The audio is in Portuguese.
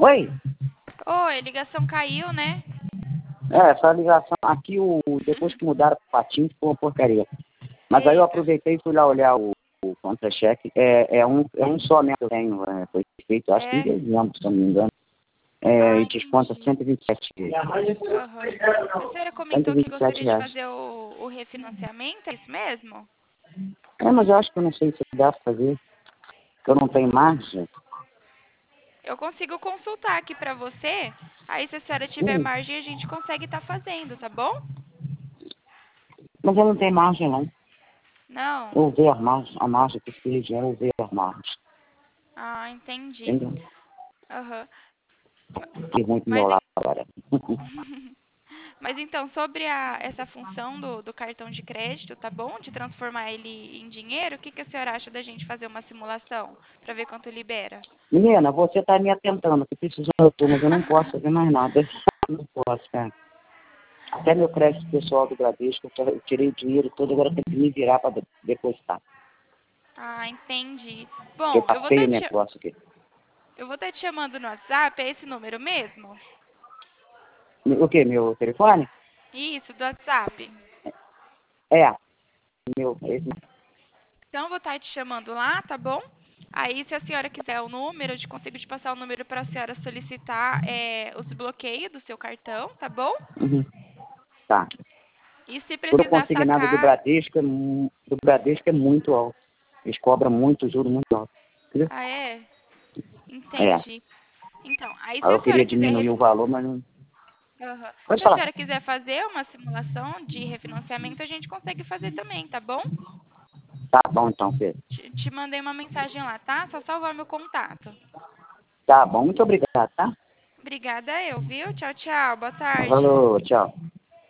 Oi? Oi, a ligação caiu, né? Essa ligação aqui, depois que mudaram o patinho, ficou uma porcaria. Mas aí eu Eita. aproveitei e fui lá olhar o contra-cheque. É um só mesmo que eu tenho, foi feito, acho que em É? dezembro, se eu não me engano. E desconta Entendi. 127, Aham. A senhora comentou que 127 gostaria de reais. fazer o refinanciamento, é isso mesmo? Mas eu acho que eu não sei se dá pra fazer, porque eu não tenho margem. Eu consigo consultar aqui pra você, aí se a senhora tiver Hum, margem a gente consegue estar fazendo, tá bom? mas eu não tenho margem, não. Não? Eu ver a margem que seja, eu ver a margem. Ah, entendi. Entendeu? Aham. Que muito meu Mas, lado agora. mas então, sobre essa função do cartão de crédito, tá bom? De transformar ele em dinheiro, o que a senhora acha da gente fazer uma simulação para ver quanto libera? Menina, você está me atentando, que precisando eu tô, mas eu não posso fazer mais nada. Não posso, cara. Até meu crédito pessoal do Bradesco, eu tirei o dinheiro todo, agora tem que me virar para depositar. Ah, entendi. Porque Bom, tá feio o negócio aqui. eu vou estar te chamando no WhatsApp, é esse número mesmo? O quê? Meu telefone? Isso, do WhatsApp. É, meu. Esse, Então, eu vou estar te chamando lá, tá bom? Aí, se a senhora quiser o número, eu consigo te passar o número para a senhora solicitar os bloqueios do seu cartão, tá bom? uhum, tá. E se Tudo precisar consignado do sacar... Bradesco, do Bradesco é muito alto. Eles cobram muito, juro muito alto. Entendeu? Ah, é? É. Entendi. Então, aí se Aí a eu senhora queria quiser... diminuir o valor, mas não. Aham. Pode Se a falar. senhora quiser fazer uma simulação de refinanciamento, a gente consegue fazer também, tá bom? Tá bom então, Pedro. Te mandei uma mensagem lá, tá? Só salvar meu contato. Tá bom, muito obrigado, tá? Obrigada eu, viu? Tchau, tchau. Boa tarde. Falou, tchau.